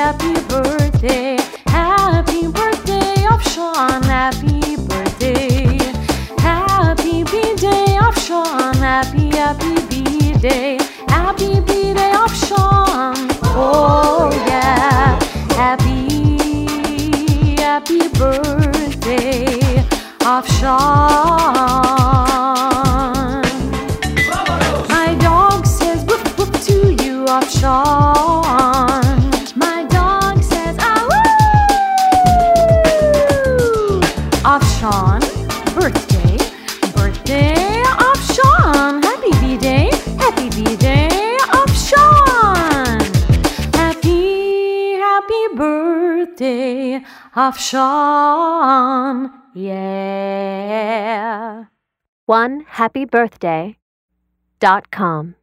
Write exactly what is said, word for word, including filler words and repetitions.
happy birthday. Happy birthday of Sean, happy birthday. Happy B-day of Sean, happy, happy B-day. Happy B-day of Sean, oh yeah. Happy, happy birthday of Sean. My dog says woof woof to you of Sean. My dog says ah woo of Sean. Birthday, birthday of Sean. Happy B-day, happy B-day of Sean. Happy, happy birthday of Sean. Yeah. one happy birthday dot com